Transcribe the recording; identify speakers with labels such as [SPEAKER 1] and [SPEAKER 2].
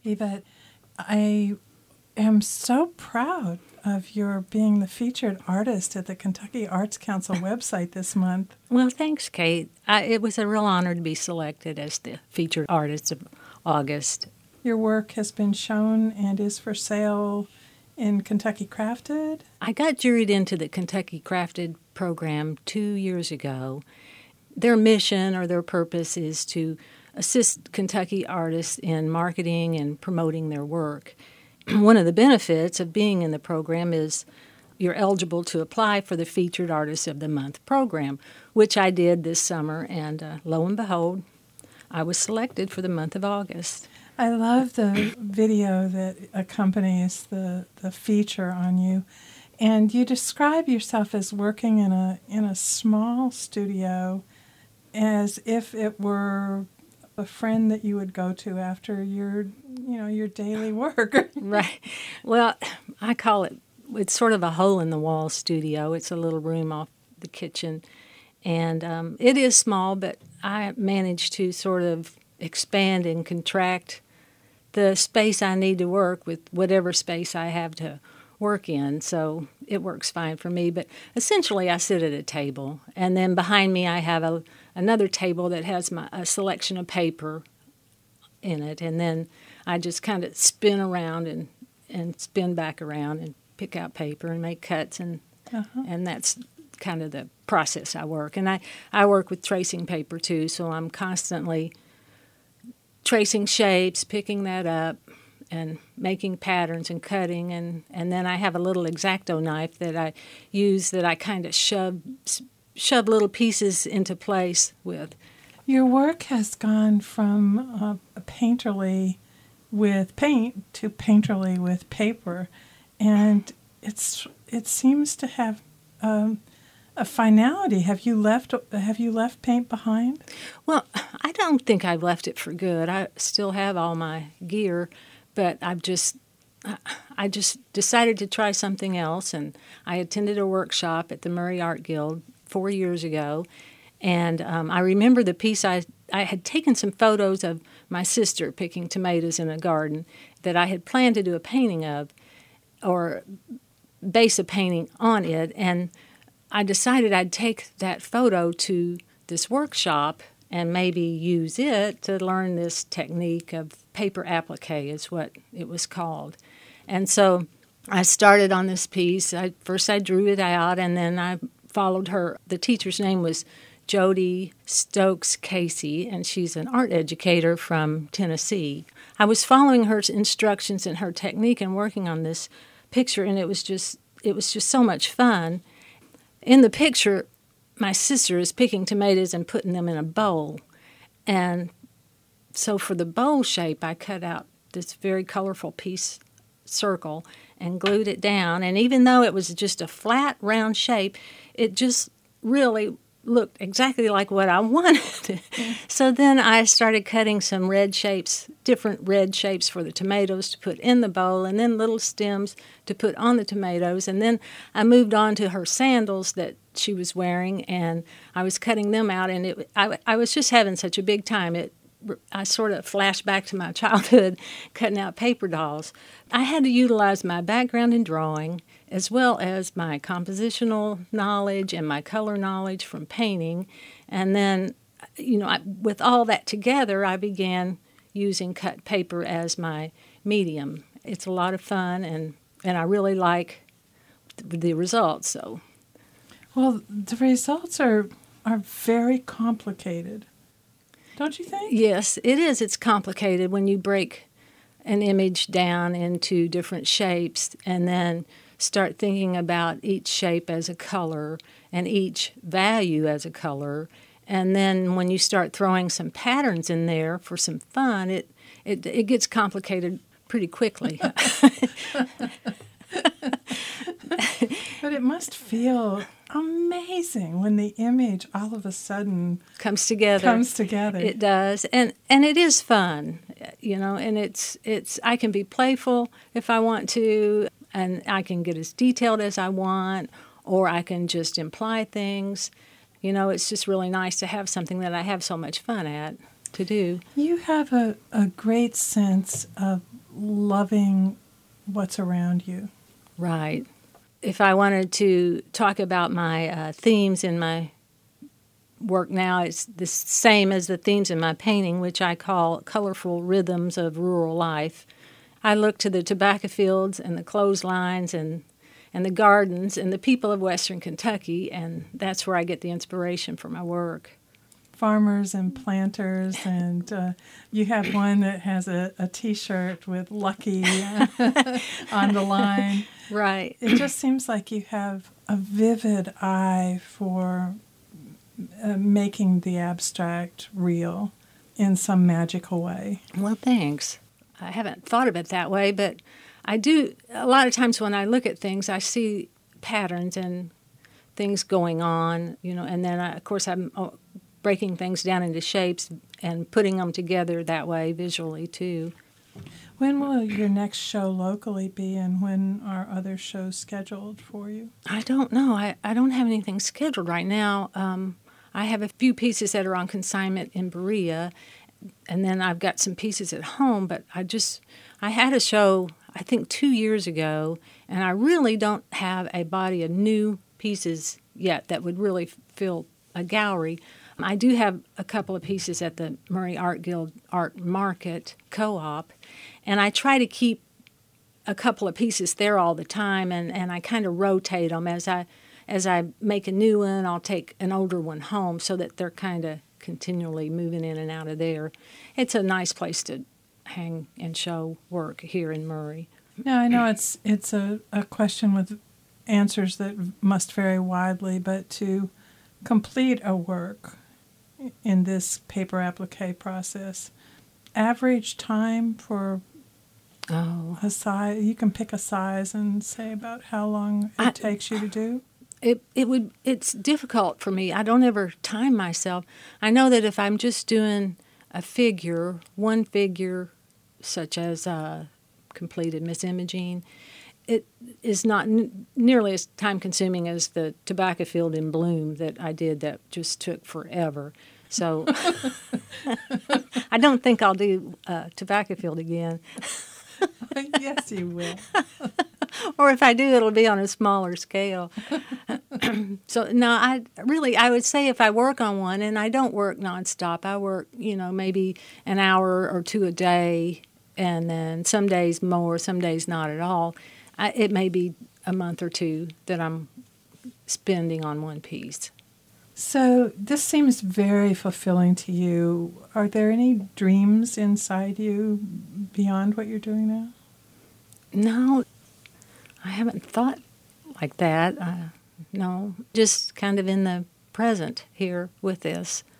[SPEAKER 1] Yvette, I am so proud of your being the featured artist at the Kentucky Arts Council website this month.
[SPEAKER 2] Well, thanks, Kate. It was a real honor to be selected as the featured artist of August.
[SPEAKER 1] Your work has been shown and is for sale in Kentucky Crafted.
[SPEAKER 2] I got juried into the Kentucky Crafted program 2 years ago. Their mission or their purpose is to assist Kentucky artists in marketing and promoting their work. One of the benefits of being in the program is you're eligible to apply for the Featured Artist of the Month program, which I did this summer, and lo and behold, I was selected for the month of August.
[SPEAKER 1] I love the video that accompanies the feature on you, and you describe yourself as working in a small studio as if it were a friend that you would go to after your daily work.
[SPEAKER 2] Right. Well, I call it's sort of a hole-in-the-wall studio. It's a little room off the kitchen, and it is small, but I managed to sort of expand and contract the space I need to work with whatever space I have to work in, so it works fine for me. But essentially, I sit at a table, and then behind me I have another table that has a selection of paper in it, and then I just kind of spin around and spin back around and pick out paper and make cuts, and that's kind of the process I work. And I work with tracing paper too, so I'm constantly tracing shapes, picking that up, and making patterns and cutting, and then I have a little X-Acto knife that I use that I kind of shove little pieces into place with.
[SPEAKER 1] Your work has gone from painterly with paint to painterly with paper, and it seems to have a finality. Have you left paint behind?
[SPEAKER 2] Well, I don't think I've left it for good. I still have all my gear, but I just decided to try something else, and I attended a workshop at the Murray Art Guild 4 years ago, and I remember the piece I had taken some photos of my sister picking tomatoes in a garden that I had planned to do a painting of, or base a painting on it, and I decided I'd take that photo to this workshop and maybe use it to learn this technique of paper applique is what it was called. And so I started on this piece. First I drew it out, and then I followed her. The teacher's name was Jody Stokes Casey, and she's an art educator from Tennessee. I was following her instructions and her technique and working on this picture, and it was just so much fun. In the picture, my sister is picking tomatoes and putting them in a bowl. And so for the bowl shape, I cut out this very colorful piece circle and glued it down. And even though it was just a flat, round shape, it just really looked exactly like what I wanted. So then I started cutting some different red shapes for the tomatoes to put in the bowl, and then little stems to put on the tomatoes. And then I moved on to her sandals that she was wearing, and I was cutting them out, and I was just having such a big time. I sort of flashed back to my childhood cutting out paper dolls. I had to utilize my background in drawing as well as my compositional knowledge and my color knowledge from painting. And then, with all that together, I began using cut paper as my medium. It's a lot of fun, and I really like the results. So,
[SPEAKER 1] well, the results are very complicated, don't you think?
[SPEAKER 2] Yes, it is. It's complicated when you break an image down into different shapes and then start thinking about each shape as a color and each value as a color. And then when you start throwing some patterns in there for some fun, it gets complicated pretty quickly.
[SPEAKER 1] But it must feel amazing when the image all of a sudden
[SPEAKER 2] comes together. It does, and it is fun, and it's I can be playful if I want to, and I can get as detailed as I want, or I can just imply things. It's just really nice to have something that I have so much fun at. to do.
[SPEAKER 1] You have a great sense of loving what's around you.
[SPEAKER 2] Right. If I wanted to talk about my themes in my work now, it's the same as the themes in my painting, which I call colorful rhythms of rural life. I look to the tobacco fields and the clotheslines and the gardens and the people of Western Kentucky, and that's where I get the inspiration for my work.
[SPEAKER 1] Farmers and planters, and you have one that has a T-shirt with Lucky on the line.
[SPEAKER 2] Right.
[SPEAKER 1] It just seems like you have a vivid eye for making the abstract real in some magical way.
[SPEAKER 2] Well, thanks. I haven't thought of it that way, but I do. A lot of times when I look at things, I see patterns and things going on, and then, of course, I'm breaking things down into shapes and putting them together that way visually, too.
[SPEAKER 1] When will your next show locally be, and when are other shows scheduled for you?
[SPEAKER 2] I don't know. I don't have anything scheduled right now. I have a few pieces that are on consignment in Berea, and then I've got some pieces at home, but I had a show, I think 2 years ago, and I really don't have a body of new pieces yet that would really fill a gallery. I do have a couple of pieces at the Murray Art Guild Art Market Co-op, and I try to keep a couple of pieces there all the time, and I kind of rotate them. As I make a new one, I'll take an older one home so that they're kind of continually moving in and out of there. It's a nice place to hang and show work here in Murray.
[SPEAKER 1] Now, I know it's a question with answers that must vary widely, but to complete a work in this paper applique process, average time for a size, you can pick a size and say about how long it takes you to do?
[SPEAKER 2] It's difficult for me. I don't ever time myself. I know that if I'm just doing one figure, such as completed Miss Imogene, it is not nearly as time-consuming as the tobacco field in bloom that I did that just took forever. So I don't think I'll do tobacco field again.
[SPEAKER 1] Yes, you will.
[SPEAKER 2] Or if I do, it'll be on a smaller scale. So, no, I would say if I work on one, and I don't work nonstop, I work, maybe an hour or two a day, and then some days more, some days not at all. It may be a month or two that I'm spending on one piece.
[SPEAKER 1] So this seems very fulfilling to you. Are there any dreams inside you beyond what you're doing now?
[SPEAKER 2] No, I haven't thought like that. No, just kind of in the present here with this.